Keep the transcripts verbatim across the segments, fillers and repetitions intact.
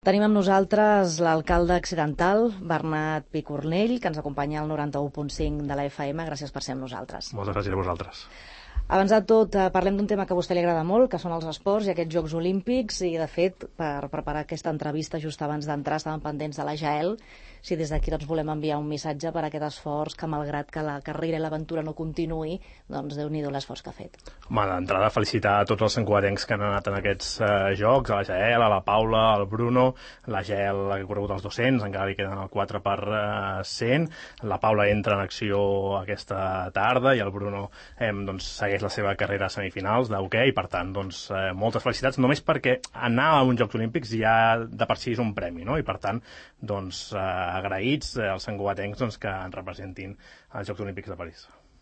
Tenim amb nosaltres l'alcalde accidental, Bernat Picornell, que ens acompanya al noranta-u punt cinc de la F M. Gràcies per ser amb nosaltres. Moltes gràcies a vosaltres. Abans de tot, parlem d'un tema que a vostè li agrada molt, que són els esports i aquests Jocs Olímpics, i de fet, per preparar aquesta entrevista just abans d'entrar estàvem pendents de la Jael, si des d'aquí doncs, volem enviar un missatge per a aquest esforç que, malgrat que la carrera i l'aventura no continuï, doncs Déu-n'hi-do l'esforç que ha fet. Home, d'entrada, felicitar a tots els santcugatencs que han anat en aquests eh, jocs, a la Jael, a la Paula, al Bruno, la Jael ha corregut els dos-cents, encara li queden el quatre per cent, la Paula entra en acció aquesta tarda i el Bruno eh, doncs, segueix la seva carrera a semifinals d'hoquei, i per tant, doncs, eh, moltes felicitats, només perquè anar a uns Jocs Olímpics ja de per si és un premi, no? I per tant, doncs, eh, agraïts eh, als santcugatencs doncs, que ens representin als Jocs Olímpics de París.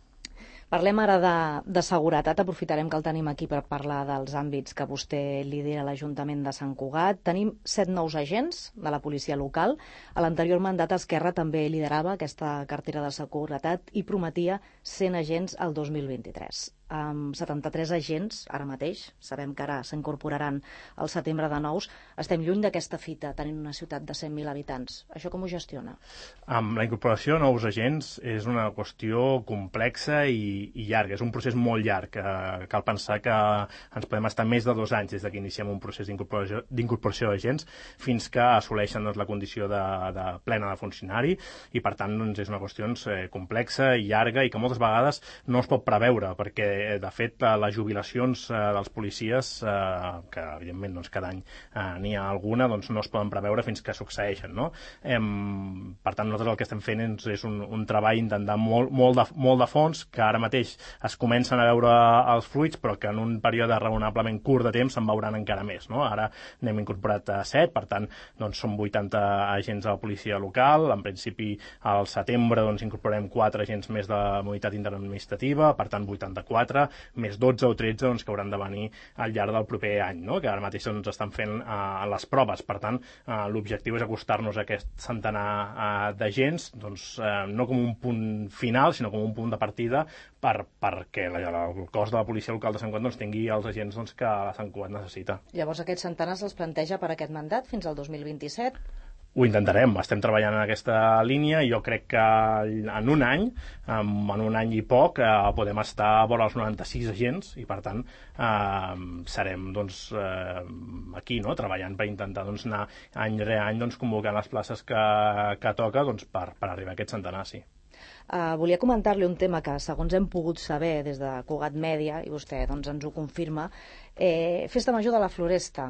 Parlem ara de, de seguretat. Aprofitarem que el tenim aquí per parlar dels àmbits que vostè lidera a l'Ajuntament de Sant Cugat. Tenim set nous agents de la policia local. A l'anterior mandat Esquerra també liderava aquesta cartera de seguretat i prometia cent agents al dos mil vint-i-tres. Amb setanta-tres agents, ara mateix, sabem que ara s'incorporaran al setembre de nous, estem lluny d'aquesta fita, tenint una ciutat de cent mil habitants. Això com ho gestiona? Amb la incorporació de nous agents és una qüestió complexa i, i llarga, és un procés molt llarg. Eh, cal pensar que ens podem estar més de dos anys des que iniciem un procés d'incorporació d'agents fins que assoleixen doncs, la condició de, de plena de funcionari, i per tant doncs, és una qüestió doncs, complexa i llarga i que moltes vegades no es pot preveure, perquè de fet, les jubilacions eh, dels policies, eh, que evidentment doncs, cada any eh, n'hi ha alguna, doncs, no es poden preveure fins que succeeixen, no? Eh, per tant, nosaltres el que estem fent és, és un, un treball intentant molt, molt, de, molt de fons, que ara mateix es comencen a veure els fruits, però que en un període raonablement curt de temps se'n veuran encara més, no? Ara n'hem incorporat a set, per tant, doncs, són vuitanta agents de la policia local. En principi, al setembre doncs, incorporem quatre agents més de la unitat interadministrativa, per tant, vuitanta-quatre, més dotze o tretze doncs, que hauran de venir al llarg del proper any, no? Que ara mateix doncs, estan fent eh, les proves. Per tant, eh, l'objectiu és acostar-nos a aquest centenar eh, d'agents, doncs, eh, no com un punt final, sinó com un punt de partida per, perquè la, el cos de la policia local de Sant Cugat doncs, tingui els agents doncs, que Sant Cugat necessita. Llavors aquests centenars els planteja per aquest mandat fins al dos mil vint-i-set? Ho intentarem, estem treballant en aquesta línia i jo crec que en un any, en un any i poc, eh, podem estar a vora els noranta-sis agents i per tant eh, serem doncs, eh, aquí no? treballant per intentar doncs, anar any rere any doncs, convocant les places que, que toca doncs, per, per arribar a aquest centenar, sí. Uh, volia comentar-li un tema que, segons hem pogut saber des de Cugat Mèdia, i vostè doncs, ens ho confirma, eh, Festa Major de la Floresta.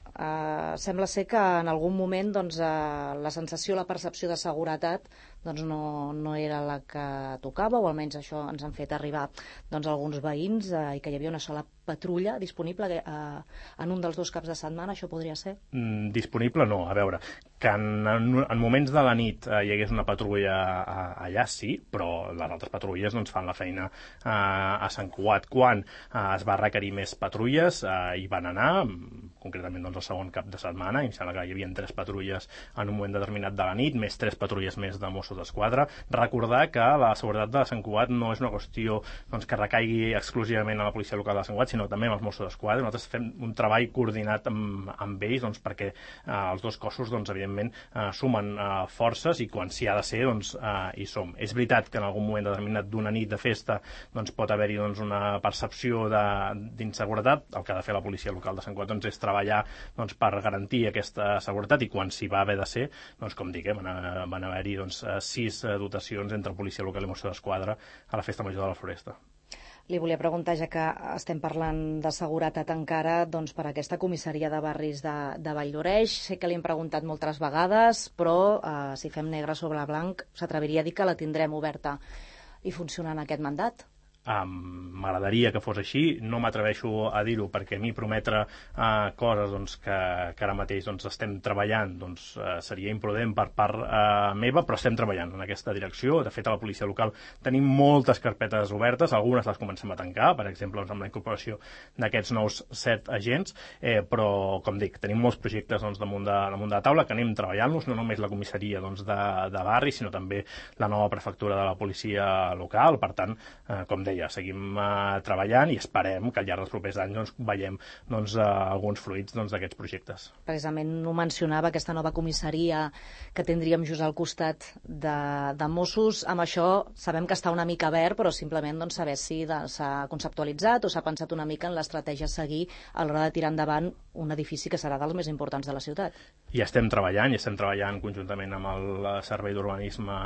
Uh, sembla ser que en algun moment doncs, uh, la sensació, la percepció de seguretat doncs, no, no era la que tocava, o almenys això ens han fet arribar doncs, alguns veïns, uh, i que hi havia una sola patrulla disponible uh, en un dels dos caps de setmana. Això podria ser? Mm, disponible no, a veure, que en, en, en moments de la nit eh, hi hagués una patrulla uh, allà sí, però les altres patrulles doncs, fan la feina uh, a Sant Cugat. Quan uh, es va requerir més patrulles, uh, hi van anar, concretament doncs, el segon cap de setmana, i em sembla que hi havia tres patrulles en un moment determinat de la nit, més tres patrulles més de Mossos d'Esquadra. Recordar que la seguretat de Sant Cugat no és una qüestió doncs, que recaigui exclusivament a la policia local de Sant Cugat, sinó també amb els Mossos d'Esquadra. Nosaltres fem un treball coordinat amb, amb ells doncs, perquè eh, els dos cossos doncs, evidentment eh, sumen eh, forces i quan s'hi ha de ser doncs, eh, hi som. És veritat que en algun moment determinat d'una nit de festa doncs, pot haver-hi doncs, una percepció d'inseguretat. El que ha de fer la policia local de Sant Cugat doncs, és treballar doncs, per garantir aquesta seguretat, i quan s'hi va haver de ser, doncs, com dic, eh, van, van haver-hi doncs, sis dotacions entre policia local i Mossos d'Esquadra a la Festa Major de la Floresta. Li volia preguntar, ja que estem parlant de seguretat encara, doncs per aquesta comissaria de barris de, de Vall d'Oreix. Sé que li hem preguntat moltes vegades, però eh, si fem negre sobre blanc, s'atreviria a dir que la tindrem oberta i funcionant aquest mandat? Um, m'agradaria que fos així, no m'atreveixo a dir-ho perquè a mi prometre uh, coses doncs, que, que ara mateix doncs, estem treballant doncs, uh, seria imprudent per part uh, meva, però estem treballant en aquesta direcció. De fet, a la policia local tenim moltes carpetes obertes, algunes les comencem a tancar, per exemple doncs, amb la incorporació d'aquests nous set agents, eh, però com dic, tenim molts projectes doncs, damunt, de, damunt de la taula que anem treballant-los, no només la comissaria doncs, de, de barri, sinó també la nova prefectura de la policia local. Per tant, eh, com deia, deia, seguim uh, treballant i esperem que al llarg dels propers anys doncs, veiem doncs, uh, alguns fruits doncs, d'aquests projectes. Precisament ho mencionava, aquesta nova comissaria que tindríem just al costat de, de Mossos. Amb això sabem que està una mica verd, però simplement doncs, saber si s'ha conceptualitzat o s'ha pensat una mica en l'estratègia a seguir a l'hora de tirar endavant un edifici que serà dels més importants de la ciutat. I estem treballant, i estem treballant conjuntament amb el Servei d'Urbanisme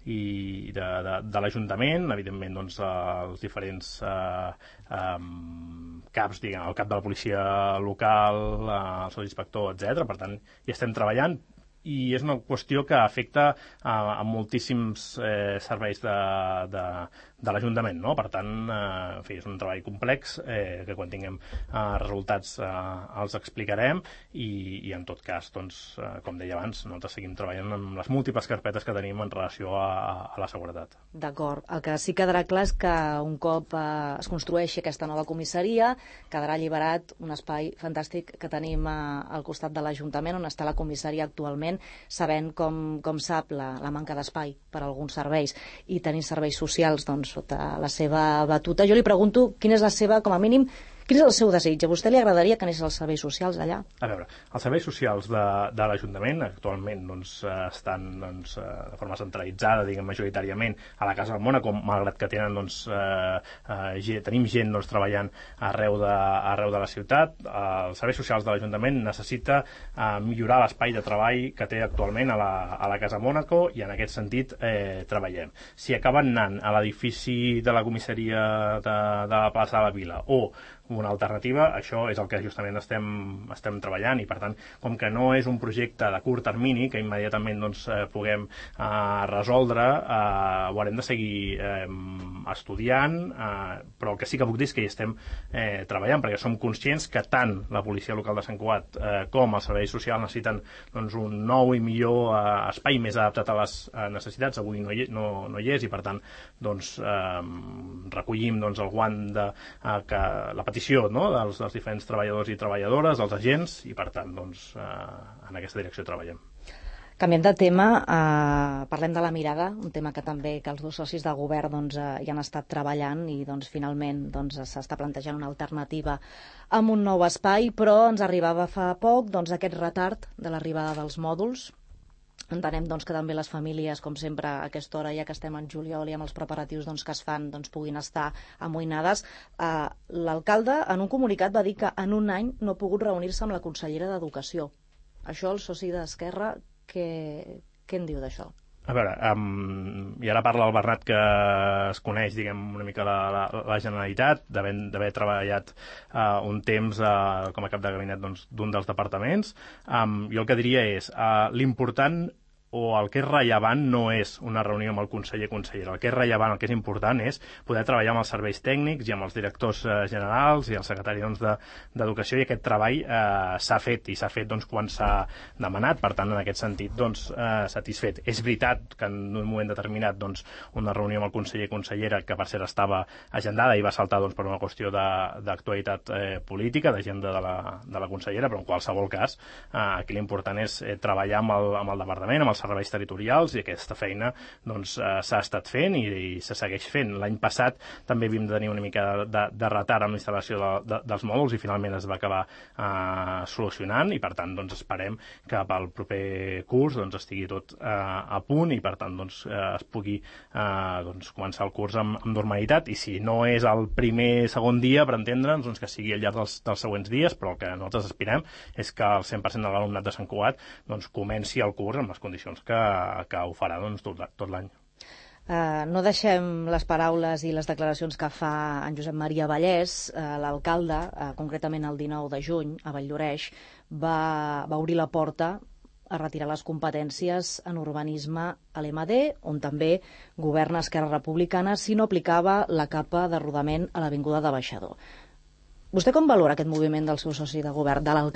i de, de, de l'Ajuntament, evidentment doncs, els diferents eh, eh, caps, diguem, el cap de la policia local, eh, el sotinspector, etcètera. Per tant, hi estem treballant, i és una qüestió que afecta a, a moltíssims eh, serveis de, de, de l'Ajuntament, no? Per tant, eh, en fi, és un treball complex eh, que quan tinguem eh, resultats eh, els explicarem i, i en tot cas, doncs, eh, com deia abans, nosaltres seguim treballant amb les múltiples carpetes que tenim en relació a, a la seguretat. D'acord. El que sí quedarà clar és que un cop eh, es construeixi aquesta nova comissaria, quedarà alliberat un espai fantàstic que tenim eh, al costat de l'Ajuntament, on està la comissaria actualment, sabent com, com sap la, la manca d'espai per a alguns serveis i tenir serveis socials doncs, sota la seva batuta. Jo li pregunto quina és la seva, com a mínim, quin és el seu desig? A vostè li agradaria que anessin els serveis socials allà? A veure, els serveis socials de, de l'Ajuntament actualment doncs, estan doncs, de forma centralitzada, diguem, majoritàriament a la Casa del Mònaco, malgrat que tenen, doncs, eh, eh, tenim gent doncs, treballant arreu de, arreu de la ciutat. Eh, els serveis socials de l'Ajuntament necessita eh, millorar l'espai de treball que té actualment a la, a la Casa Mònaco i en aquest sentit eh, treballem. Si acaben anant a l'edifici de la comissaria de, de la plaça de la Vila o una alternativa, això és el que justament estem, estem treballant i per tant, com que no és un projecte de curt termini que immediatament doncs, eh, puguem eh, resoldre, eh, ho haurem de seguir eh, estudiant, eh, però el que sí que puc dir és que hi estem eh, treballant perquè som conscients que tant la policia local de Sant Cugat eh, com els serveis socials necessiten doncs, un nou i millor eh, espai més adaptat a les eh, necessitats. Avui no hi, no, no hi és i per tant doncs, eh, recollim doncs, el guant de eh, que la petició, no?, dels, dels diferents treballadors i treballadores, dels agents, i per tant, doncs, eh, en aquesta direcció treballem. Canviem de tema, eh, parlem de la mirada, un tema que també que els dos socis de govern doncs, eh, hi han estat treballant i doncs, finalment doncs, s'està plantejant una alternativa amb un nou espai, però ens arribava fa poc doncs, aquest retard de l'arribada dels mòduls. Entenem doncs, que també les famílies, com sempre, a aquesta hora, ja que estem en juliol i amb els preparatius doncs, que es fan, doncs, puguin estar amoïnades. Eh, L'alcalde, en un comunicat, va dir que en un any no ha pogut reunir-se amb la consellera d'Educació. Això, el soci d'Esquerra, què, què en diu d'això? A veure, um, i ara parla el Bernat que es coneix, diguem, una mica la, la, la Generalitat, d'haver treballat uh, un temps uh, com a cap de gabinet d'un doncs, dels departaments. Um, jo el que diria és, uh, l'important o el que és rellevant no és una reunió amb el conseller o consellera. El que és rellevant, el que és important, és poder treballar amb els serveis tècnics i amb els directors eh, generals i el secretari doncs, d'Educació, i aquest treball eh, s'ha fet, i s'ha fet doncs, quan s'ha demanat. Per tant, en aquest sentit, doncs, eh, satisfet. És veritat que en un moment determinat doncs, una reunió amb el conseller o consellera, que per cert estava agendada i va saltar doncs, per una qüestió d'actualitat eh, política, d'agenda de, la, de la consellera, però en qualsevol cas, eh, aquí l'important és eh, treballar amb el, amb el departament, amb els serveis territorials, i aquesta feina doncs, eh, s'ha estat fent i, i se segueix fent. L'any passat també havíem de tenir una mica de, de, de retard amb la instal·lació de, de, dels mòduls i finalment es va acabar eh, solucionant, i per tant doncs, esperem que pel proper curs doncs, estigui tot eh, a punt i per tant doncs, eh, es pugui eh, doncs, començar el curs amb, amb normalitat, i si no és el primer segon dia, per entendre'ns, doncs, que sigui al llarg dels, dels següents dies, però el que nosaltres aspirem és que el cent per cent de l'alumnat de Sant Cugat doncs, comenci el curs amb les condicions que, que ho farà doncs, tot, tot l'any. Uh, no deixem les paraules i les declaracions que fa en Josep Maria Vallès, uh, l'alcalde, uh, concretament el dinou de juny, a Valldoreix, va, va obrir la porta a retirar les competències en urbanisme a l'E M D, on també governa Esquerra Republicana, si no aplicava la capa de rodament a l'Avinguda de Baixador. Vostè com valora aquest moviment del seu soci de govern, de l'alcalde?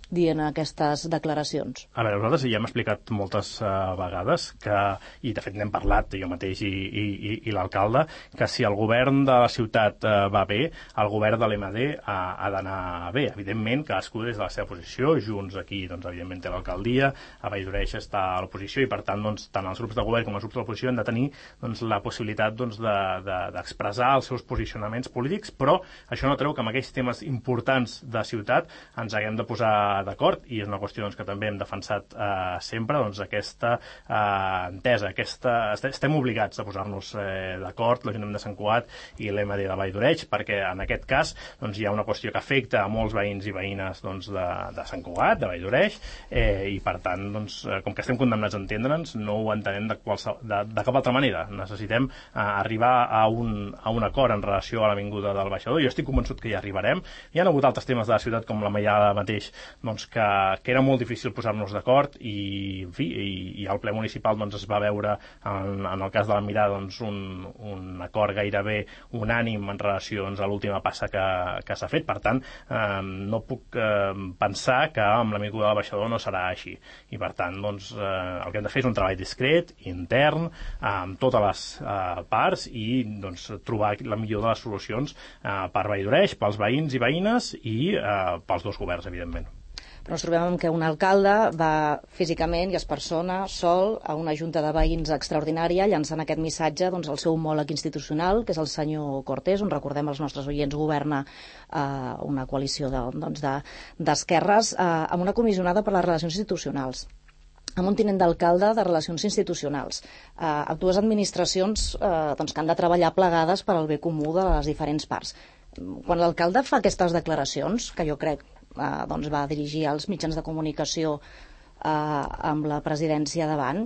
dient aquestes declaracions? A veure, nosaltres ja hem explicat moltes uh, vegades que, i de fet n'hem parlat jo mateix i, i, i, i l'alcalde, que si el govern de la ciutat uh, va bé, el govern de l'M D ha, ha d'anar bé. Evidentment, cadascú des de la seva posició, Junts aquí, doncs, evidentment, té l'alcaldia, a Valldoreix està a l'oposició i, per tant, doncs, tant els grups de govern com els grups de l'oposició han de tenir doncs, la possibilitat doncs, de, de, d'expressar els seus posicionaments polítics, però això no treu que amb aquells temes importants de ciutat ens haguem de posar d'acord, i és una qüestió doncs, que també hem defensat eh, sempre, doncs, aquesta eh, entesa, aquesta... estem obligats a posar-nos eh, d'acord, l'Ajuntament de Sant Cugat i l'M D de Valldoreix, perquè en aquest cas doncs, hi ha una qüestió que afecta a molts veïns i veïnes doncs, de, de Sant Cugat, de Valldoreix, eh, i per tant, doncs, com que estem condemnats a entendre'ns, no ho entenem de, qualsevol, de, de cap altra manera. Necessitem eh, arribar a un, a un acord en relació a l'avinguda del Baixador. Jo estic convençut que hi arribarem. Hi ha hagut altres temes de la ciutat, com la Maiada mateix, doncs, que, que era molt difícil posar-nos d'acord, i, en fi, i, i al ple municipal doncs, es va veure en, en el cas de la Mirada doncs, un, un acord gairebé unànim en relació doncs, a l'última passa que, que s'ha fet. Per tant, eh, no puc eh, pensar que amb l'avinguda del Baixador no serà així, i per tant doncs, eh, el que hem de fer és un treball discret, intern, amb totes les eh, parts, i doncs, trobar la millor de les solucions eh, per Valldoreix, pels veïns i veïnes i eh, pels dos governs, evidentment. Però ens trobem amb que un alcalde va físicament i es persona sol a una junta de veïns extraordinària llançant aquest missatge doncs, al seu homòleg institucional, que és el senyor Cortés, on recordem els nostres oients governa eh, una coalició de, doncs, de, d'esquerres, eh, amb una comissionada per les relacions institucionals, amb un tinent d'alcalde de relacions institucionals, eh, amb dues administracions eh, doncs, que han de treballar plegades per al bé comú de les diferents parts. Quan l'alcalde fa aquestes declaracions, que jo crec eh, doncs va dirigir als mitjans de comunicació eh, amb la presidència davant,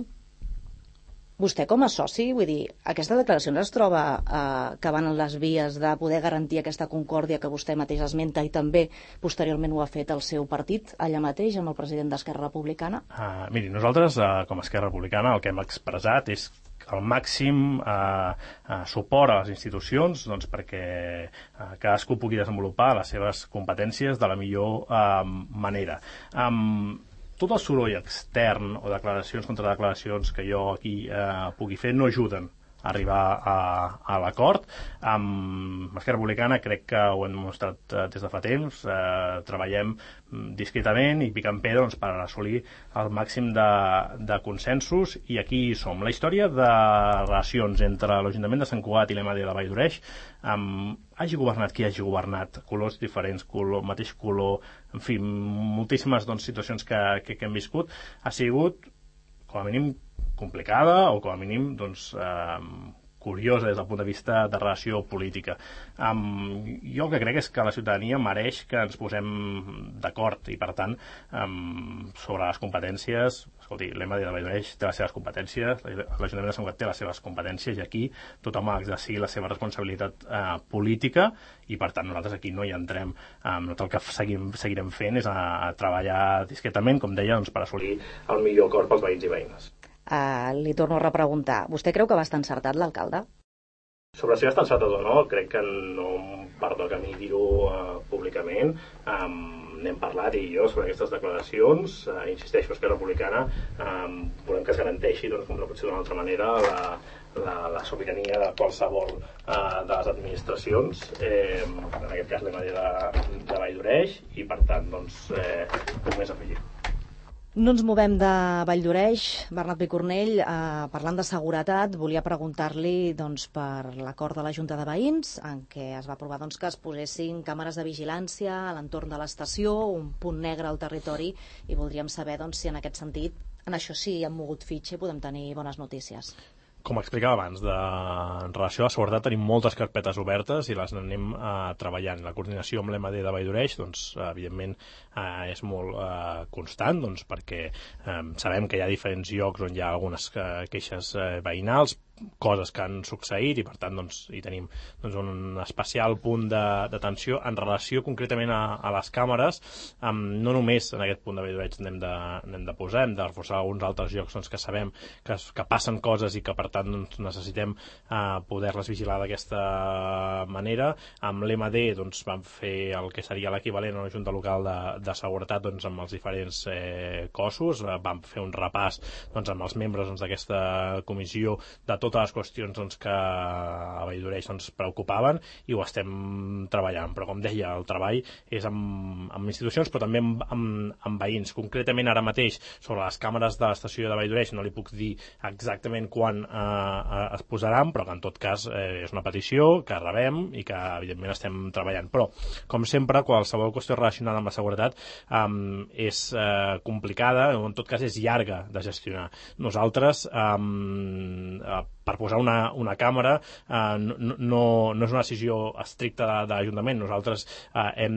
vostè com a soci, vull dir, aquesta declaració es troba eh, que van en les vies de poder garantir aquesta concòrdia que vostè mateix esmenta, i també posteriorment ho ha fet el seu partit allà mateix amb el president d'Esquerra Republicana? Uh, miri, nosaltres uh, com a Esquerra Republicana el que hem expressat és el màxim eh, eh, suport a les institucions doncs, perquè eh, cadascú pugui desenvolupar les seves competències de la millor eh, manera. Um, tot el soroll extern o declaracions contra declaracions que jo aquí eh, pugui fer no ajuden a arribar a, a l'acord. Amb Esquerra Republicana crec que ho hem mostrat eh, des de fa temps. Eh, treballem discretament i picant pedra doncs, per assolir el màxim de, de consensos, i aquí hi som. La història de relacions entre l'Ajuntament de Sant Cugat i l'M D de Valldoreix, um, hagi governat qui hagi governat, colors diferents, color, mateix color, en fi, moltíssimes doncs, situacions que, que, que hem viscut, ha sigut com a mínim complicada, o com a mínim doncs, eh, curiosa des del punt de vista de relació política. Um, jo el que crec és que la ciutadania mereix que ens posem d'acord, i per tant um, sobre les competències, escolti, l'M D de Valldoreix té les seves competències, l'Ajuntament de Sant Cugat té les seves competències, i aquí tothom ha d'exercir la seva responsabilitat uh, política, i per tant nosaltres aquí no hi entrem. Um, tot el que seguim, seguirem fent és a, a treballar discretament, com deia, doncs, per assolir el millor acord pels veïns i veïnes. Uh, li torno a repreguntar. Vostè creu que va estar encertat l'alcalde? Sobre si va estar encertat o no, crec que no em pertoca a mi dir-ho uh, públicament. Um, n'hem parlat i jo sobre aquestes declaracions. Uh, insisteixo, Esquerra Republicana um, volem que es garanteixi, doncs, com no pot ser d'una altra manera, la, la, la sobirania de qualsevol uh, de les administracions, eh, en aquest cas l'M D de, de Valldoreix, i per tant, doncs, eh, poc més afegir. No ens movem de Valldoreix. Bernat Picornell, eh, parlant de seguretat, volia preguntar-li doncs, per l'acord de la Junta de Veïns, en què es va aprovar doncs, que es posessin càmeres de vigilància a l'entorn de l'estació, un punt negre al territori, i voldríem saber doncs, si en aquest sentit, en això sí, hem mogut fitxa i podem tenir bones notícies. Com explicava abans, de, en relació a la seguretat tenim moltes carpetes obertes i les anem eh, treballant. La coordinació amb l'M D de Valldoreix, doncs, evidentment, eh, és molt eh, constant, doncs, perquè eh, sabem que hi ha diferents llocs on hi ha algunes eh, queixes eh, veïnals. coses que han succeït i per tant doncs, hi tenim doncs, un especial punt d'atenció en relació concretament a, a les càmeres, um, no només en aquest punt de videoreig n'hem de, n'hem de posar, hem de reforçar alguns altres llocs doncs, que sabem que, que passen coses i que per tant doncs, necessitem uh, poder-les vigilar d'aquesta manera. Amb l'E M D doncs, vam fer el que seria l'equivalent a una junta local de, de seguretat doncs, amb els diferents eh, cossos, uh, vam fer un repàs doncs, amb els membres doncs, d'aquesta comissió de totes les qüestions doncs, que a Valldoreix doncs, preocupaven i ho estem treballant, però com deia, el treball és amb, amb institucions però també amb, amb, amb veïns. Concretament ara mateix sobre les càmeres de l'estació de Valldoreix no li puc dir exactament quan eh, es posaran, però que en tot cas eh, és una petició que rebem i que evidentment estem treballant. Però, com sempre, qualsevol qüestió relacionada amb la seguretat eh, és eh, complicada o en tot cas és llarga de gestionar. Nosaltres eh, per posar una, una càmera eh, no, no, no és una decisió estricta de, de l'Ajuntament. Nosaltres eh, hem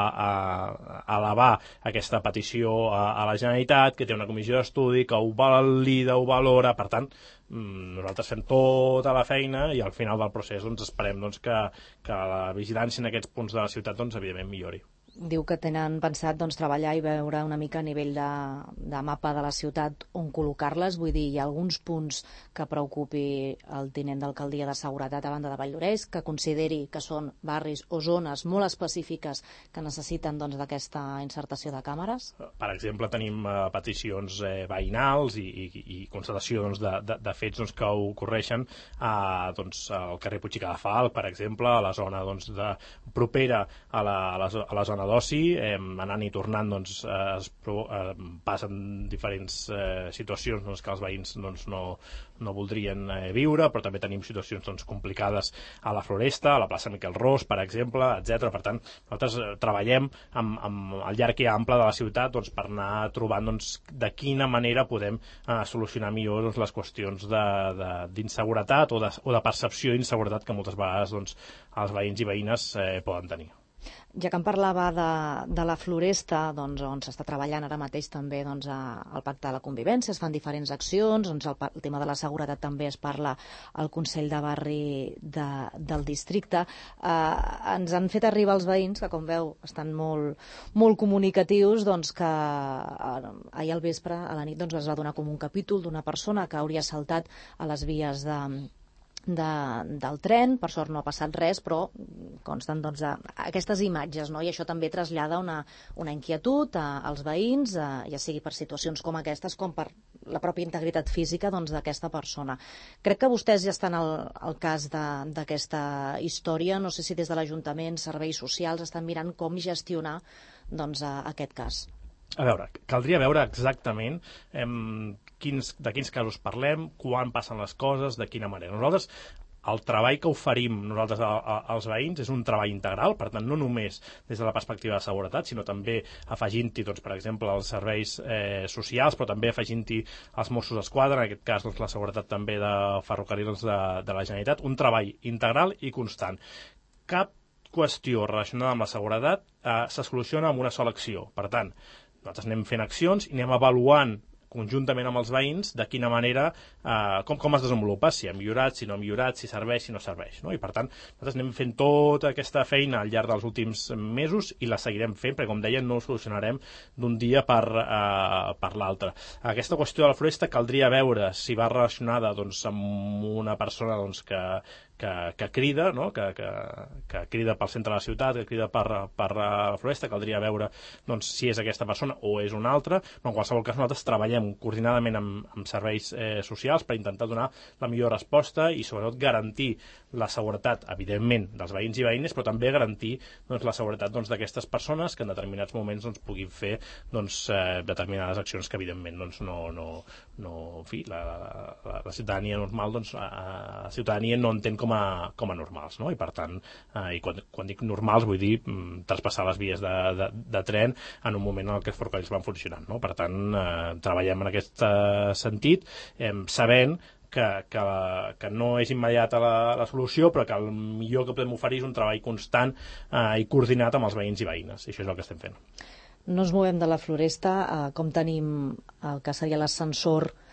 d'elevar eh, aquesta petició a, a la Generalitat, que té una comissió d'estudi, que ho valida, ho valora. Per tant, nosaltres fem tota la feina i al final del procés doncs, esperem doncs, que, que la vigilància en aquests punts de la ciutat doncs, evidentment millori. Diu que tenen pensat doncs, treballar i veure una mica a nivell de, de mapa de la ciutat on col·locar-les. Vull dir, hi ha alguns punts que preocupi el tinent d'alcaldia de seguretat a banda de Valldoreix, que consideri que són barris o zones molt específiques que necessiten doncs, d'aquesta insertació de càmeres? Per exemple, tenim eh, peticions eh, veïnals i, i, i constatació doncs, de, de, de fets doncs, que ocorreixen a, doncs, al carrer Puig i Cadafalch, per exemple, a la zona doncs, de, propera a la, a la, a la zona d'oci, eh, anant i tornant doncs, eh, es, eh, passen diferents eh, situacions doncs, que els veïns doncs, no, no voldrien eh, viure, però també tenim situacions doncs, complicades a la Floresta, a la plaça Miquel Ros, per exemple, etcètera. Per tant, nosaltres eh, treballem amb, amb el llarg i ample de la ciutat doncs, per anar trobant doncs, de quina manera podem eh, solucionar millor doncs, les qüestions d'inseguretat o, de, o de percepció d'inseguretat que moltes vegades doncs, els veïns i veïnes eh, poden tenir. Ja que em parlava de, de la Floresta, doncs, on s'està treballant ara mateix també doncs, a, al Pacte de la Convivència, es fan diferents accions, doncs, el, el tema de la seguretat també es parla al Consell de Barri de, del districte. Eh, ens han fet arribar els veïns, que com veu estan molt, molt comunicatius, doncs, que eh, ahir al vespre, a la nit, doncs, es va donar com un capítol d'una persona que hauria saltat a les vies de De, del tren, per sort no ha passat res, però consten doncs, a, a aquestes imatges, no? I això també trasllada una, una inquietud a, als veïns, a, ja sigui per situacions com aquestes, com per la pròpia integritat física doncs, d'aquesta persona. Crec que vostès ja estan al, al cas d'aquesta història, no sé si des de l'Ajuntament, serveis socials, estan mirant com gestionar doncs, a, aquest cas. A veure, caldria veure exactament eh, quins, de quins casos parlem, quan passen les coses, de quina manera. Nosaltres, el treball que oferim nosaltres a, a, als veïns és un treball integral, per tant, no només des de la perspectiva de seguretat, sinó també afegint-hi, doncs, per exemple, els serveis eh, socials, però també afegint-hi els Mossos d'Esquadra, en aquest cas doncs, la seguretat també de ferrocarrils de, de la Generalitat, un treball integral i constant. Cap qüestió relacionada amb la seguretat eh, se soluciona amb una sola acció. Per tant, nosaltres anem fent accions i anem avaluant conjuntament amb els veïns de quina manera, eh, com, com es desenvolupa, si ha millorat, si no ha millorat, si serveix, si no serveix. No? I per tant, nosaltres anem fent tota aquesta feina al llarg dels últims mesos i la seguirem fent, perquè com deia, no ho solucionarem d'un dia per, eh, per l'altre. Aquesta qüestió de la Floresta caldria veure si va relacionada doncs, amb una persona doncs, que, que, que crida, no? que, que, que crida pel centre de la ciutat, que crida per, per la Floresta, caldria veure doncs, si és aquesta persona o és una altra. No, en qualsevol cas, nosaltres treballem coordinadament amb, amb serveis eh, socials per intentar donar la millor resposta i sobretot garantir la seguretat, evidentment, dels veïns i veïnes, però també garantir doncs, la seguretat d'aquestes doncs, persones que en determinats moments doncs, puguin fer doncs, eh, determinades accions que evidentment doncs, no, no, no, en fi, la, la, la ciutadania normal doncs, a, la ciutadania no entén com a, com a normals, no? I per tant, eh, i quan, quan dic normals vull dir mm, traspassar les vies de, de, de tren en un moment en què els ferrocarrils van funcionant, no? Per tant, eh, treballem en aquest eh, sentit, eh, sabent que, que, que no és immediata la, la solució, però que el millor que podem oferir és un treball constant eh, i coordinat amb els veïns i veïnes, i això és el que estem fent. No ens movem de la Floresta, eh, com tenim el que seria l'ascensor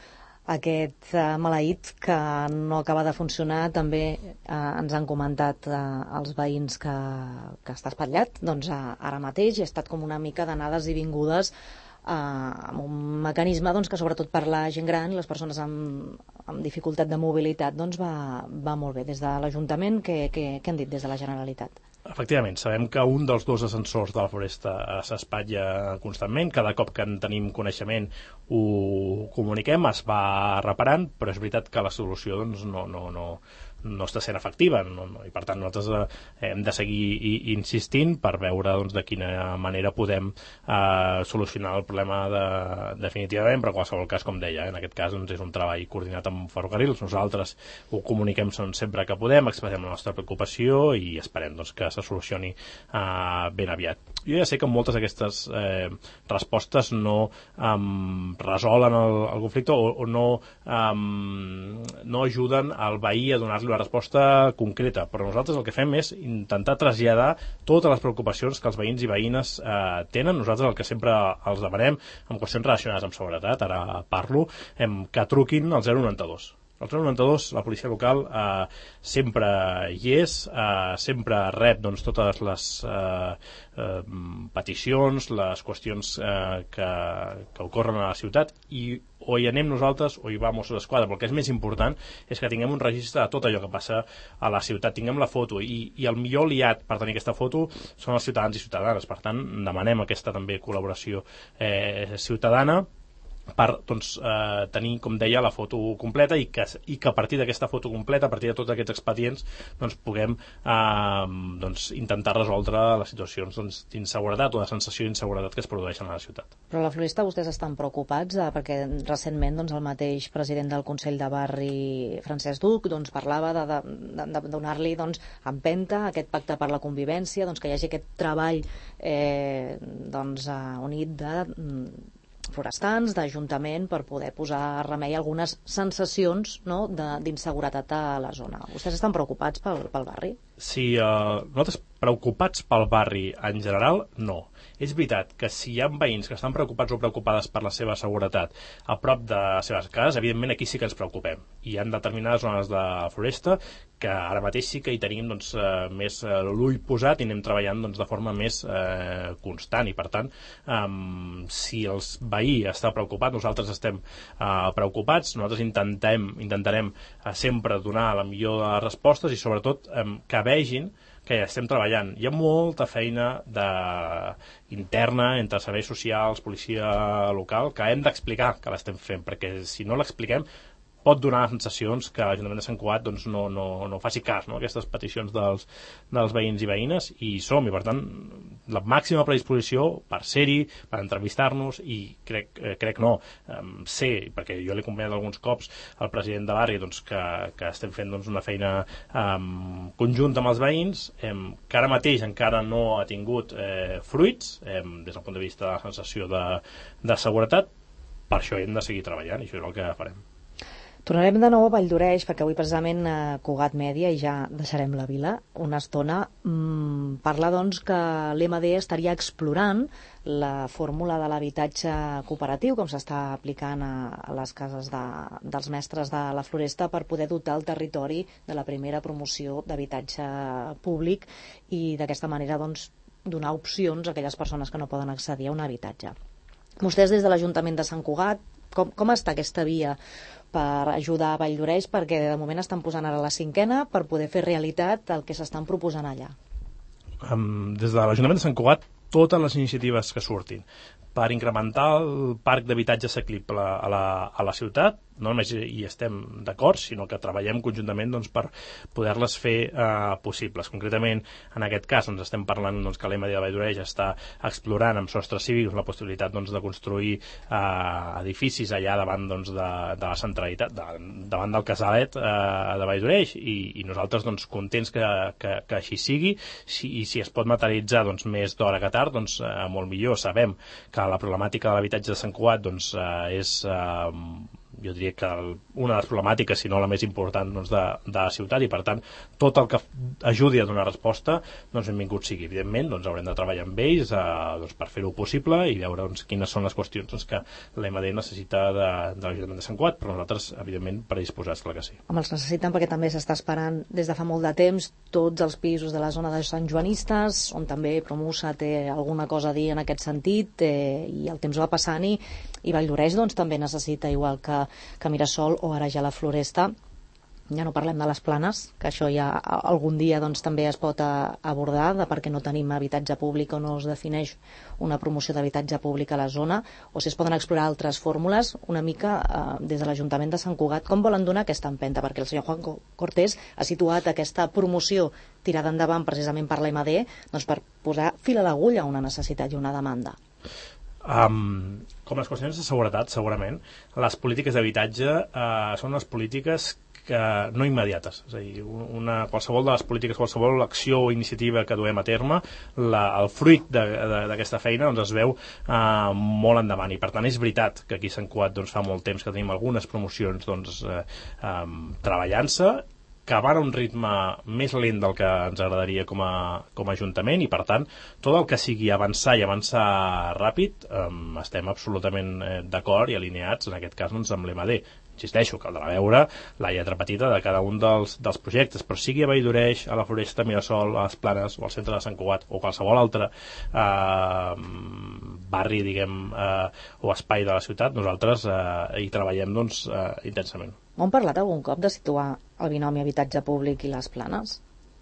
aquest uh, maleït que no acaba de funcionar. També uh, ens han comentat uh, els veïns que, que està espatllat, doncs uh, ara mateix, i ha estat com una mica d'anades i vingudes uh, amb un mecanisme doncs, que sobretot per la gent gran i les persones amb, amb dificultat de mobilitat doncs, va, va molt bé. Des de l'Ajuntament, què, què, què han dit des de la Generalitat? Efectivament, sabem que un dels dos ascensors de la Floresta s'espatlla constantment, cada cop que en tenim coneixement ho comuniquem, es va reparant, però és veritat que la solució doncs, no, no, no, no està sent efectiva, no, no, i per tant nosaltres eh, hem de seguir i, insistint per veure doncs, de quina manera podem eh, solucionar el problema de, definitivament, però en qualsevol cas, com deia, en aquest cas doncs, és un treball coordinat amb ferrocarrils, nosaltres ho comuniquem sempre que podem, expressem la nostra preocupació i esperem doncs, que se solucioni eh, ben aviat. Jo ja sé que moltes d'aquestes eh, respostes no um, resolen el, el conflicte o, o no, um, no ajuden al veí a donar-li una resposta concreta, però nosaltres el que fem és intentar traslladar totes les preocupacions que els veïns i veïnes eh, tenen. Nosaltres el que sempre els demanem en qüestions relacionades amb seguretat, ara parlo, em, que truquin al zero noranta dos. El zero noranta dos, la policia local eh, sempre hi és, eh, sempre rep doncs, totes les eh, eh, peticions, les qüestions eh, que, que ocorren a la ciutat, i o hi anem nosaltres o hi va Mossos d'Esquadra, però el que és més important és que tinguem un registre de tot allò que passa a la ciutat, tinguem la foto, i, i el millor aliat per tenir aquesta foto són els ciutadans i ciutadanes. Per tant, demanem aquesta també col·laboració eh, ciutadana per doncs, eh, tenir, com deia, la foto completa i que, i que a partir d'aquesta foto completa, a partir de tots aquests expedients, doncs, puguem eh, doncs, intentar resoldre les situacions doncs, d'inseguretat o de sensació d'inseguretat que es produeixen a la ciutat. Però a la Floresta vostès estan preocupats eh, perquè recentment doncs, el mateix president del Consell de Barri, Francesc Duc, doncs, parlava de, de, de, de donar-li doncs, empenta a aquest pacte per la convivència, doncs, que hi hagi aquest treball eh, doncs, eh, unit de forestans, d'Ajuntament, per poder posar remei a algunes sensacions, no?, d'inseguretat a la zona. Vostès estan preocupats pel, pel barri? Sí, eh, nosaltres preocupats pel barri en general, no. És veritat que si hi ha veïns que estan preocupats o preocupades per la seva seguretat a prop de les seves cases, evidentment aquí sí que ens preocupem. Hi ha determinades zones de Floresta que ara mateix sí que hi tenim doncs, eh, més eh, l'ull posat i anem treballant doncs, de forma més eh, constant, i per tant eh, si el veí està preocupat, nosaltres estem eh, preocupats, nosaltres intentem, intentarem eh, sempre donar la millor de les respostes i sobretot eh, que vegin que estem treballant. Hi ha molta feina de... interna entre serveis socials, policia local, que hem d'explicar que l'estem fent, perquè si no l'expliquem pot donar sensacions que l'Ajuntament de Sant Cugat doncs, no, no, no faci cas, no?, aquestes peticions dels, dels veïns i veïnes, i som, i per tant la màxima predisposició per ser-hi, per entrevistar-nos, i crec, eh, crec no, eh, sé, perquè jo l'he acompanyat alguns cops al president de barri, doncs, que, que estem fent doncs, una feina eh, conjunta amb els veïns, eh, que ara mateix encara no ha tingut eh, fruits, eh, des del punt de vista de la sensació de, de seguretat. Per això hem de seguir treballant, i això és el que farem. Tornarem de nou a Valldoreix, perquè avui precisament eh, Cugat Mèdia, i ja deixarem la vila una estona, mmm, parla doncs que l'E M D estaria explorant la fórmula de l'habitatge cooperatiu, com s'està aplicant a, a les cases de, dels mestres de la Floresta, per poder dotar el territori de la primera promoció d'habitatge públic i d'aquesta manera doncs, donar opcions a aquelles persones que no poden accedir a un habitatge. Vostès des de l'Ajuntament de Sant Cugat, com, com està aquesta via per ajudar a Valldoreix, perquè de moment estan posant ara la cinquena per poder fer realitat el que s'estan proposant allà? Um, des de l'Ajuntament de Sant Cugat, totes les iniciatives que surtin per incrementar el parc d'habitatge assequible a la, a la ciutat, no només hi estem d'acord, sinó que treballem conjuntament doncs, per poder-les fer eh, possibles. Concretament, en aquest cas, ens estem parlant doncs, que l'E M D de Valldoreix està explorant amb sostres cívics la possibilitat doncs, de construir eh, edificis allà davant doncs, de, de la centralitat, de, davant del casalet eh, de Valldoreix, i, i nosaltres doncs, contents que, que, que així sigui, si, i si es pot materialitzar doncs, més d'hora que tard, doncs, eh, molt millor. Sabem que la problemàtica de l'habitatge de Sant Cugat doncs, eh, és... Eh, jo diria que una de les problemàtiques, si no la més important, doncs, de, de la ciutat, i per tant tot el que ajudi a donar resposta, doncs benvingut sigui. Evidentment, doncs, haurem de treballar amb ells eh, doncs, per fer-ho possible i veure doncs, quines són les qüestions doncs, que l'E M D necessita de, de l'Ajuntament de Sant Cugat, però nosaltres, evidentment, predisposats, clar que sí. Home, els necessiten perquè també s'està esperant des de fa molt de temps tots els pisos de la zona de Sant Joanistes, on també Promusa té alguna cosa a dir en aquest sentit, eh, i el temps va passant i, i Valldoreix doncs, també necessita, igual que, que Mirasol o ara ja la Floresta. Ja no parlem de les Planes, que això ja algun dia doncs, també es pot abordar, de perquè no tenim habitatge públic o no es defineix una promoció d'habitatge públic a la zona, o si es poden explorar altres fórmules, una mica eh, des de l'Ajuntament de Sant Cugat, com volen donar aquesta empenta? Perquè el senyor Juan Cortés ha situat aquesta promoció tirada endavant precisament per l'E M D doncs, per posar fil a l'agulla a una necessitat i una demanda. Um, com les qüestions de seguretat, segurament, les polítiques d'habitatge uh, són les polítiques que no immediates, és a dir, una, qualsevol de les polítiques, qualsevol acció o iniciativa que duem a terme, la, el fruit d'aquesta feina doncs, es veu uh, molt endavant, i per tant és veritat que aquí a Sant Cugat doncs, fa molt temps que tenim algunes promocions doncs, uh, um, treballant-se, que van a un ritme més lent del que ens agradaria com a, com a Ajuntament, i per tant tot el que sigui avançar i avançar ràpid eh, estem absolutament eh, d'acord i alineats en aquest cas doncs, amb l'E M D. Insisteixo, caldrà veure la lletra petita de cada un dels, dels projectes, però sigui a Valldoreix, a la Floresta, a Mirasol, a les Planes o al centre de Sant Cugat o qualsevol altre eh, barri, diguem, eh, o espai de la ciutat, nosaltres eh, hi treballem doncs, eh, intensament. M'han parlat algun cop de situar el binomi habitatge públic i les Planes?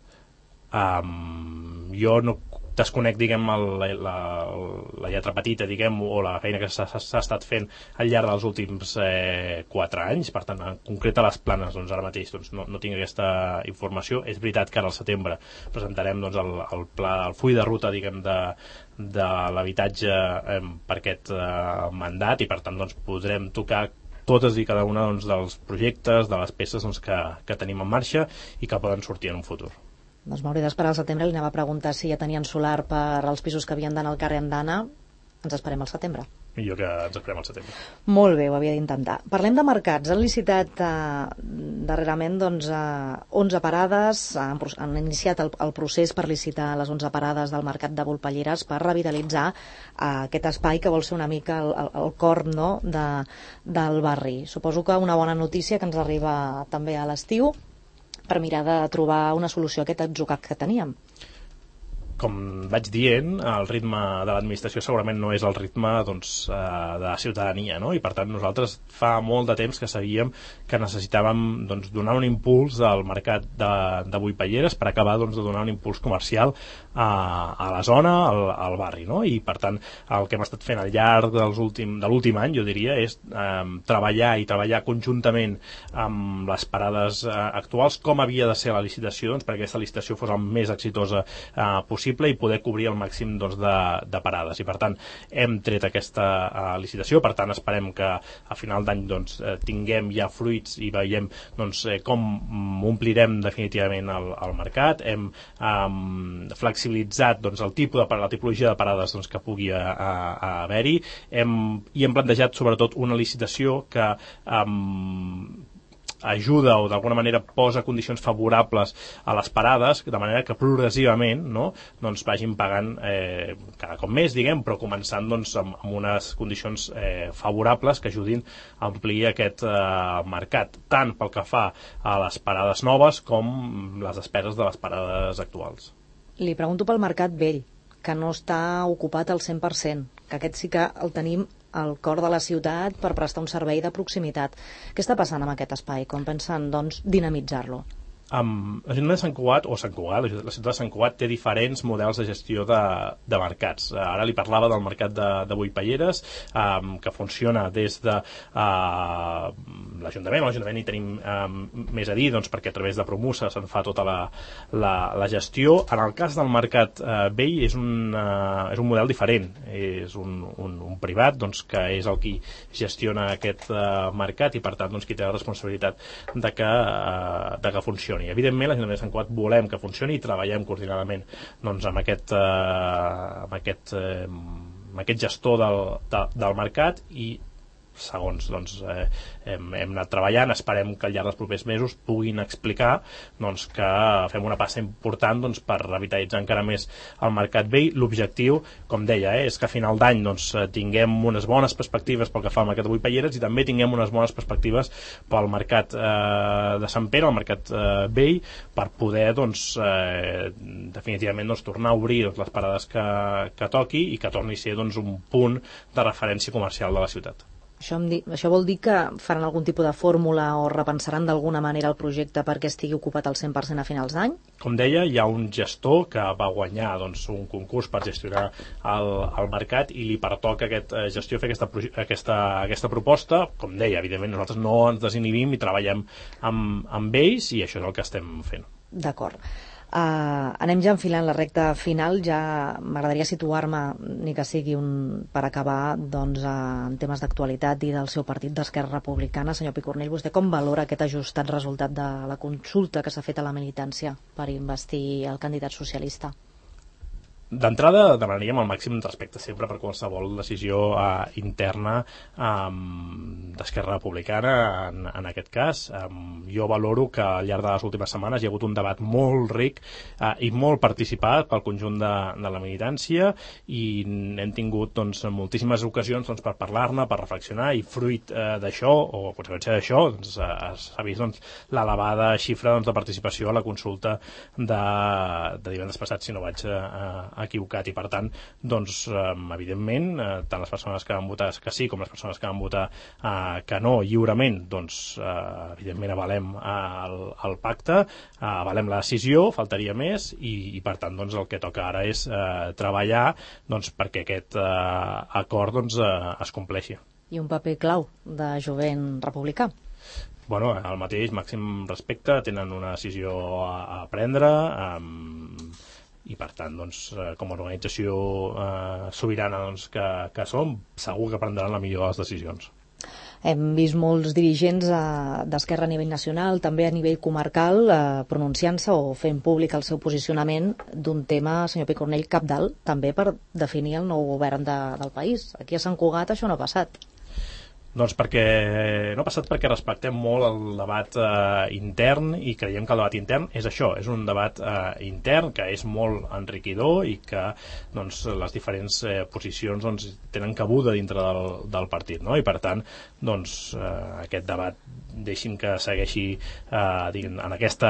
Um, jo no desconec, diguem, el, la, la, la lletra petita, diguem, o la feina que s'ha estat fent al llarg dels últims eh, quatre anys, per tant, en concret a les Planes, doncs ara mateix doncs, no, no tinc aquesta informació. És veritat que ara al setembre presentarem doncs, el, el, pla, el full de ruta, diguem, de, de l'habitatge eh, per aquest eh, mandat, i per tant doncs, podrem tocar totes i cada una doncs, dels projectes, de les peces doncs, que, que tenim en marxa i que poden sortir en un futur. Doncs m'hauré d'esperar al setembre. Li anava a preguntar si ja tenien solar per als pisos que havien d'anar al carrer Andana. Ens esperem al setembre. Millor que ens esperem al setembre. Molt bé, ho havia d'intentar. Parlem de mercats. Han licitat eh, darrerament doncs, eh, onze parades, han, han iniciat el, el procés per licitar les onze parades del mercat de Volpelleres per revitalitzar eh, aquest espai que vol ser una mica el, el, el cor, no?, de, del barri. Suposo que una bona notícia que ens arriba també a l'estiu per mirar de trobar una solució a aquest atzucac que teníem. Com vaig dient, el ritme de l'administració segurament no és el ritme doncs, de la ciutadania, no? I per tant nosaltres fa molt de temps que sabíem que necessitàvem doncs, donar un impuls al mercat de, de Volpelleres per acabar doncs, de donar un impuls comercial a, a la zona, al, al barri, no? I per tant el que hem estat fent al llarg dels últim, de l'últim any, jo diria, és eh, treballar i treballar conjuntament amb les parades eh, actuals, com havia de ser la licitació, doncs, perquè aquesta licitació fos el més exitosa eh, possible i poder cobrir el màxim doncs, de, de parades. I per tant hem tret aquesta uh, licitació, per tant esperem que a final d'any doncs, eh, tinguem ja fruits i veiem doncs, eh, com omplirem definitivament el, el mercat. Hem um, flexibilitzat doncs, el tipus de, la tipologia de parades doncs, que pugui a, a, a haver-hi, hem, i hem plantejat sobretot una licitació que um, ajuda o d'alguna manera posa condicions favorables a les parades, de manera que progressivament no, doncs vagin pagant eh, cada cop més, diguem, però començant doncs, amb, amb unes condicions eh, favorables que ajudin a ampliar aquest eh, mercat, tant pel que fa a les parades noves com les despeses de les parades actuals. Li pregunto pel mercat vell, que no està ocupat al cent per cent, que aquest sí que el tenim al cor de la ciutat per prestar un servei de proximitat. Què està passant amb aquest espai? Com pensen, doncs, dinamitzar-lo? Um, L'Ajuntament de Sant Cugat, o Sant Cugat, la ciutat de Sant Cugat té diferents models de gestió de, de mercats. Uh, ara li parlava del mercat de, de Volpelleres, um, que funciona des de uh, l'Ajuntament. A l'Ajuntament hi tenim um, més a dir, doncs, perquè a través de Promusa se'n fa tota la, la, la gestió. En el cas del mercat uh, vell és un, uh, és un model diferent. És un, un, un privat doncs, que és el qui gestiona aquest uh, mercat i, per tant, doncs, qui té la responsabilitat de que, uh, de que funcioni. Evidentment, l'Ajuntament de Sant Cugat volem que funcioni i treballem coordinadament doncs, amb, aquest, eh, amb, aquest, eh, amb aquest gestor del, de, del mercat i segons doncs, eh, hem, hem anat treballant. Esperem que al llarg dels propers mesos puguin explicar doncs, que fem una passa important doncs, per revitalitzar encara més el mercat vell. L'objectiu, com deia, eh, és que a final d'any doncs, tinguem unes bones perspectives pel que fa al mercat de Boí Palleres i també tinguem unes bones perspectives pel mercat eh, de Sant Pere, el mercat eh, vell, per poder doncs, eh, definitivament doncs, tornar a obrir doncs, les parades que, que toqui i que torni a ser doncs, un punt de referència comercial de la ciutat. Això, em di... Això vol dir que faran algun tipus de fórmula o repensaran d'alguna manera el projecte perquè estigui ocupat al cent per cent a finals d'any? Com deia, hi ha un gestor que va guanyar doncs, un concurs per gestionar el, el mercat i li pertoca a aquest eh, gestor fer aquesta, aquesta, aquesta proposta. Com deia, evidentment nosaltres no ens desinhibim i treballem amb, amb ells i això és el que estem fent. D'acord. Uh, anem ja enfilant la recta final. Ja m'agradaria situar-me, ni que sigui un, per acabar doncs, uh, en temes d'actualitat i del seu partit d'Esquerra Republicana. Senyor Picornell, vostè com valora aquest ajustat resultat de la consulta que s'ha fet a la militància per investir el candidat socialista? D'entrada demanaríem el màxim respecte sempre per qualsevol decisió eh, interna eh, d'Esquerra Republicana en, en aquest cas. Eh, jo valoro que al llarg de les últimes setmanes hi ha hagut un debat molt ric eh, i molt participat pel conjunt de, de la militància i hem tingut doncs, moltíssimes ocasions doncs, per parlar-ne, per reflexionar i fruit eh, d'això, o a conseqüència d'això, doncs, eh, s'ha vist doncs, l'elevada xifra doncs, de participació a la consulta de, de divendres passat, si no vaig eh, equivocat, i per tant doncs, eh, evidentment eh, tant les persones que van votar que sí com les persones que van votar eh, que no lliurement, doncs eh, evidentment avalem eh, el, el pacte, eh, avalem la decisió, faltaria més, i, i per tant doncs, el que toca ara és eh, treballar doncs, perquè aquest eh, acord doncs, eh, es compleixi. I un paper clau de jovent republicà. Bueno, el mateix, màxim respecte, tenen una decisió a, a prendre, eh, i per tant, doncs, com a organització eh, sobirana doncs, que, que som, segur que prendran la millor de les decisions. Hem vist molts dirigents eh, d'Esquerra a nivell nacional, també a nivell comarcal, eh, pronunciant-se o fent públic el seu posicionament d'un tema, senyor Picornell, cabdal, també per definir el nou govern de, del país. Aquí a Sant Cugat això no ha passat. Doncs perquè no ha passat perquè respectem molt el debat eh, intern i creiem que el debat intern és això, és un debat eh, intern que és molt enriquidor i que doncs, les diferents eh, posicions doncs, tenen cabuda dintre del, del partit, no? I per tant doncs, eh, aquest debat deixin que segueixi eh, diguem, en aquesta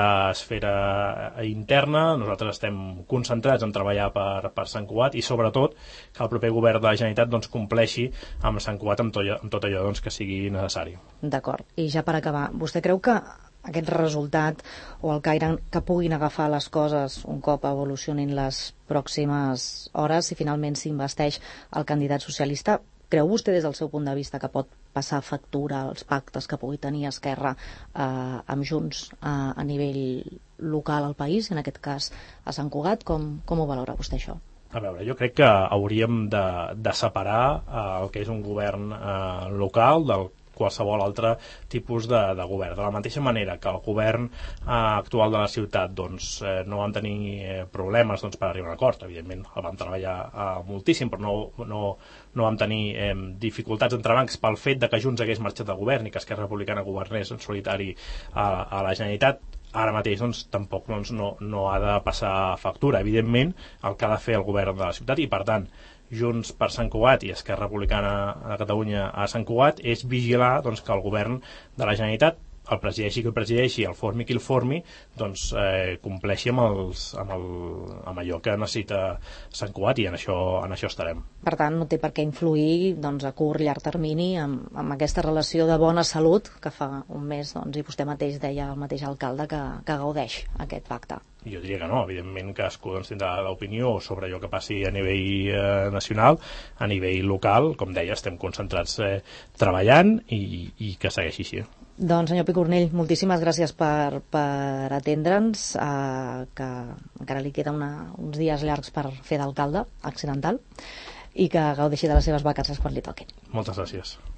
esfera interna. Nosaltres estem concentrats en treballar per, per Sant Cugat i sobretot que el proper govern de la Generalitat doncs, compleixi amb Sant Cugat amb tot, amb tot allò doncs, que sigui necessari. D'acord. I ja per acabar, vostè creu que aquest resultat o el caire que puguin agafar les coses un cop evolucionin les pròximes hores, si finalment s'investeix el candidat socialista, creu vostè des del seu punt de vista que pot passar factura als pactes que pugui tenir Esquerra eh, amb Junts eh, a nivell local al país, en aquest cas a Sant Cugat? Com, com ho valora vostè això? A veure, jo crec que hauríem de, de separar eh, el que és un govern eh, local del qualsevol altre tipus de, de govern. De la mateixa manera que el govern eh, actual de la ciutat doncs, eh, no vam tenir eh, problemes doncs, per arribar a un acord, evidentment el vam treballar eh, moltíssim, però no, no, no vam tenir eh, dificultats entrebancs pel fet de que Junts hagués marxat de govern i que Esquerra Republicana governés en solitari a, a la Generalitat. Ara mateix doncs, tampoc doncs, no, no ha de passar factura. Evidentment, el que ha de fer el govern de la ciutat i, per tant, Junts per Sant Cugat i Esquerra Republicana de Catalunya a Sant Cugat és vigilar doncs, que el govern de la Generalitat, el presideixi qui el presideixi, el formi qui el formi, doncs eh, compleixi amb, els, amb, el, amb allò que necessita Sant Cugat i en això, en això estarem. Per tant, no té per què influir doncs, a curt, llarg termini amb, amb aquesta relació de bona salut que fa un mes, doncs, i vostè mateix deia el mateix alcalde que, que gaudeix aquest pacte. Jo diria que no, evidentment cadascú doncs, tindrà l'opinió sobre allò que passi a nivell eh, nacional, a nivell local, com deia, estem concentrats eh, treballant i, i que segueixi així. Doncs, senyor Picornell, moltíssimes gràcies per, per atendre'ns, eh, que encara li queda una, uns dies llargs per fer d'alcalde accidental i que gaudeixi de les seves vacances quan li toquin. Moltes gràcies.